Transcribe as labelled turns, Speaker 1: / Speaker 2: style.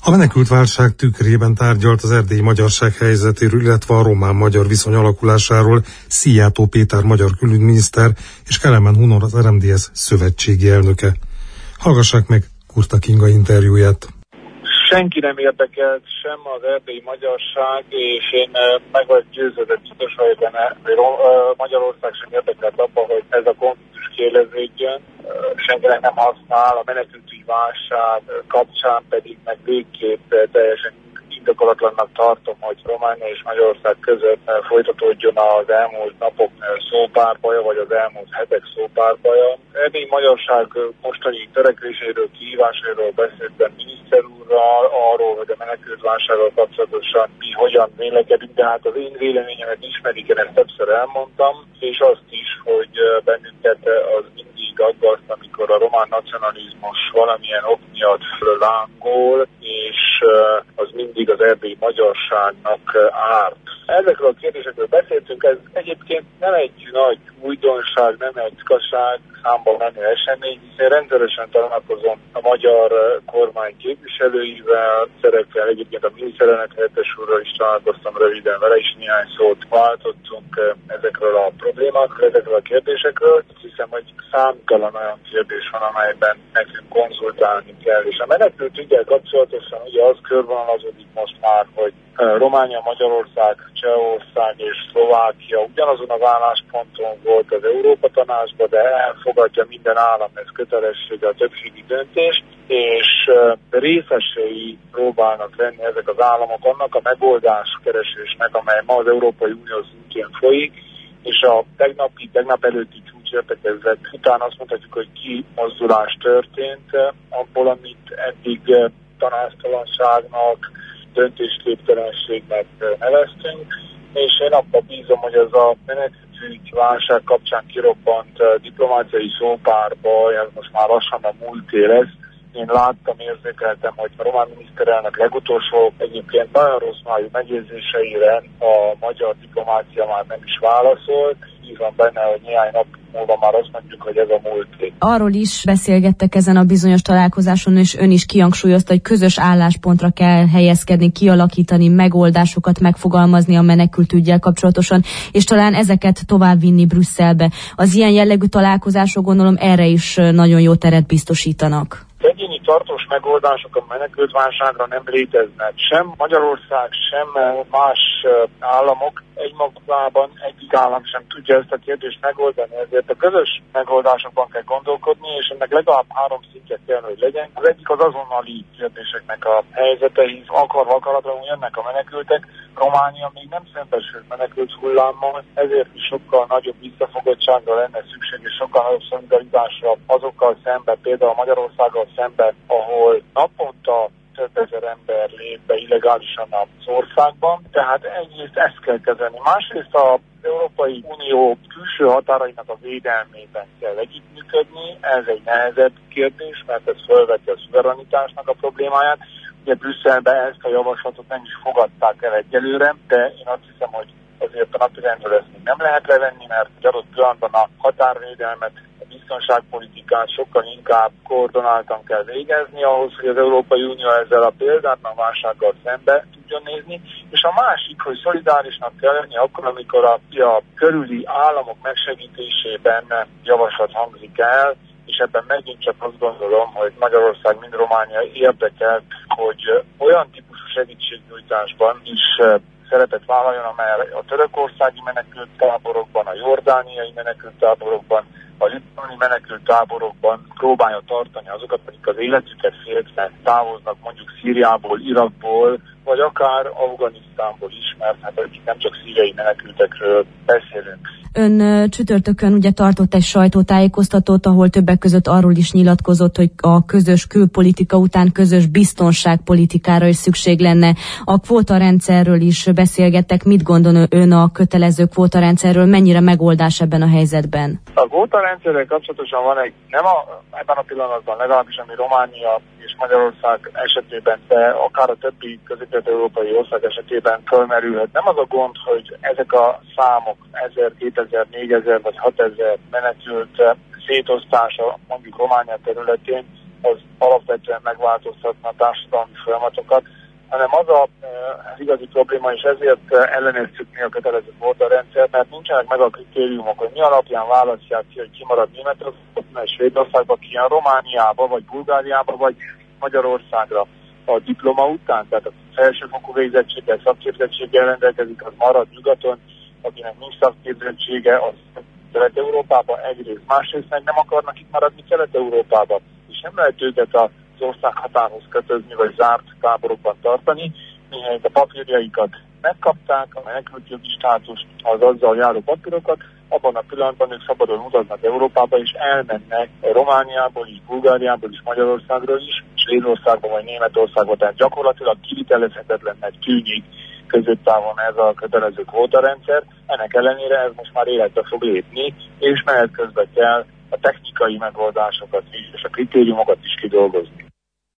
Speaker 1: A menekültválság tükrében tárgyalt az erdélyi magyarság helyzetéről, illetve a román-magyar viszony alakulásáról Szijjártó Péter magyar külügyminiszter és Kelemen Hunor az RMDSZ szövetségi elnöke. Hallgassák meg Kurta Kinga interjúját.
Speaker 2: Senki nem érdekelt, sem az erdélyi magyarság, és én meg vagyok győződött, biztos vagyok benne, hogy Magyarország sem érdekelt abban, hogy ez a konfliktus kiéleződjön. Senkinek nem használ, a menekültügyi válság kapcsán pedig meg végképp teljesen indokolatlannak tartom, hogy Románia és Magyarország között folytatódjon az elmúlt napok szópárbaja, vagy az elmúlt hetek szópárbaja. Erdélyi magyarság mostani törekvéséről, kihívásairól beszéltem miniszter úrral, arról, hogy a menekültválsággal kapcsolatosan mi hogyan vélekedünk, de hát az én véleményemet ismerik, én ezt többször elmondtam, és azt is, hogy bennünket az mindig aggaszt, amikor a román nacionalizmus valamilyen ok miatt lángol, és az mindig az erdélyi magyarságnak árt. Ezekről a kérdésekről beszéltünk, ez egyébként nem egy nagy újdonság, nem egy ritkaság, számban menő esemény, hiszen rendszeresen találkozom a magyar kormány képviselőivel, szerepel egyébként a miniszterelnök helyettes úrral is találkoztam röviden, vele is néhány szót váltottunk ezekről a problémákról, ezekről a kérdésekről. Azt hiszem, hogy számtalan olyan kérdés van, amelyben nekünk konzultálni kell. És a menekültüggyel kapcsolatosan ugye az körvonalazódik most már, hogy Románia, Magyarország, Csehország és Szlovákia ugyanazon az állásponton volt az Európa Tanácsban, de elfogadja minden állam, ez kötelessége a többségi döntés, és részesei próbálnak lenni ezek az államok annak a megoldáskeresésnek, amely ma az Európai Unió szintjén folyik, és a tegnap előtti csúcsértekezlet után azt mondhatjuk, hogy kimozdulás történt abból, amit eddig tanácstalanságnak, döntésképtelenségnek neveztünk, és én abban bízom, hogy ez a menekültügy válság kapcsán kirobbant diplomáciai szópárbaj, ez most már lassan a múlté lesz. Én láttam, érzékeltem, hogy a román miniszterelnök legutolsó egyébként nagyon rossz májú megjegyzéseire a magyar diplomácia már nem is válaszolt. Bízom benne, hogy néhány nap múlva már azt mondjuk, hogy ez a múlté.
Speaker 3: Arról is beszélgettek ezen a bizonyos találkozáson, és ön is kihangsúlyozta, hogy közös álláspontra kell helyezkedni, kialakítani, megoldásokat megfogalmazni a menekültüggyel kapcsolatosan, és talán ezeket továbbvinni Brüsszelbe. Az ilyen jellegű találkozások, gondolom, erre is nagyon jó teret biztosítanak.
Speaker 2: Egyéni tartós megoldások a menekültválságra nem léteznek. Sem Magyarország, sem más államok egymagában egyik állam sem tudja ezt a kérdést megoldani, ezért a közös megoldásokban kell gondolkodni, és ennek legalább 3 szintje kell, hogy legyen. Az egyik az azonnali kérdéseknek a helyzete, hisz akaratlanul jönnek a menekültek. Románia még nem szembesült menekült hullámmal, ezért is sokkal nagyobb visszafogottságra lenne szükség, és sokkal nagyobb szolidaritásra azokkal szemben, például Magyarországgal szemben, ahol naponta több ezer ember lép be illegálisan az országban. Tehát egyrészt ezt kell kezelni. Másrészt az Európai Unió külső határainak a védelmében kell együttműködni. Ez egy nehezebb kérdés, mert ez felveti a szuverenitásnak a problémáját. Ugye Brüsszelben ezt a javaslatot nem is fogadták el egyelőre, de én azt hiszem, hogy azért a napirendről ezt még nem lehet levenni, mert egy adott pillanatban a határvédelmet, a biztonságpolitikát sokkal inkább koordináltan kell végezni ahhoz, hogy az Európai Unió ezzel a példátlan válsággal szembe tudjon nézni. És a másik, hogy szolidárisnak kell lenni akkor, amikor a körüli államok megsegítésében javaslat hangzik el, és ebben megint csak azt gondolom, hogy Magyarország, mind Románia érdekelt, hogy olyan típusú segítségnyújtásban is szerepet vállaljon, amely a törökországi menekülttáborokban, a jordániai menekülttáborokban, a libanoni menekülttáborokban próbálja tartani azokat, akik az életüket féltve távoznak mondjuk Szíriából, Irakból, vagy akár Afganisztánból is, mert hát nem csak szíriai menekültekről beszélünk.
Speaker 3: Ön csütörtökön ugye tartott egy sajtótájékoztatót, ahol többek között arról is nyilatkozott, hogy a közös külpolitika után közös biztonságpolitikára is szükség lenne. A kvótarendszerről is beszélgettek. Mit gondol ön a kötelező kvótarendszerről? Mennyire megoldás ebben a helyzetben?
Speaker 2: A kvótarendszerrel kapcsolatosan van egy, ebben a pillanatban legalábbis, ami Románia és Magyarország esetében, de akár a többi közép-európai ország esetében fölmerülhet. Nem az a gond, hogy ezek a számok 1000, 2000, 4000 vagy 6000 menekült szétosztása mondjuk Románia területén az alapvetően megváltoztatna a társadalmi folyamatokat, hanem az az igazi probléma, és ezért elleneztük mi a kötelező kvótarendszer, mert nincsenek meg a kritériumok, hogy mi alapján választják ki, hogy ki marad Németországban, Svédországban, ki jön Romániába, vagy Bulgáriába, vagy Magyarországra a diploma után, tehát a felsőfokú végzettséggel, szakképzettséggel rendelkezik, az marad nyugaton, akinek nincs szakképzettsége, az Kelet-Európában egyrészt, másrészt meg nem akarnak itt maradni Kelet-Európában, és nem lehet őket az ország határhoz kötözni, vagy zárt táborokban tartani, mihelyt a papírjaikat megkapták, a menekültjogi státust, az azzal járó papírokat, abban a pillanatban ők szabadon utaznak Európába, és elmennek Romániából is, Bulgáriából is, Magyarországról is, Svédországban vagy Németországban, tehát gyakorlatilag kivitelezhetetlennek tűnik középtávon ez a kötelező kvótarendszer. Ennek ellenére ez most már életbe fog lépni, és menet közben kell a technikai megoldásokat is, és a kritériumokat is kidolgozni.